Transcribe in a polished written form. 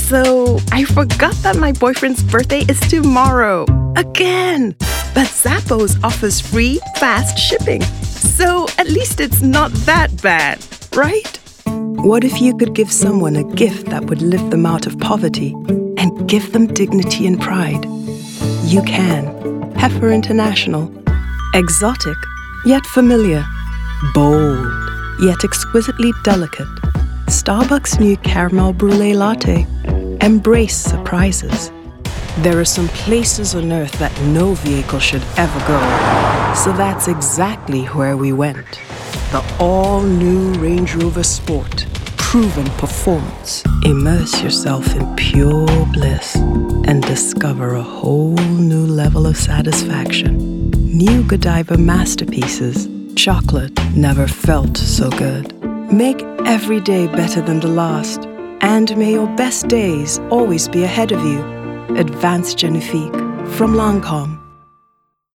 So I forgot that my boyfriend's birthday is tomorrow. Again! But Zappos offers free, fast shipping. So at least it's not that bad, right? What if you could give someone a gift that would lift them out of poverty and give them dignity and pride? You can. Heifer International. Exotic, yet familiar. Bold, yet exquisitely delicate. Starbucks' new caramel brulee latte. Embrace surprises. There are some places on Earth that no vehicle should ever go. So that's exactly where we went. The all-new Range Rover Sport. Proven performance. Immerse yourself in pure bliss and discover a whole new level of satisfaction. New Godiva masterpieces. Chocolate never felt so good. Make every day better than the last. And may your best days always be ahead of you. Advanced Genifique from Lancôme.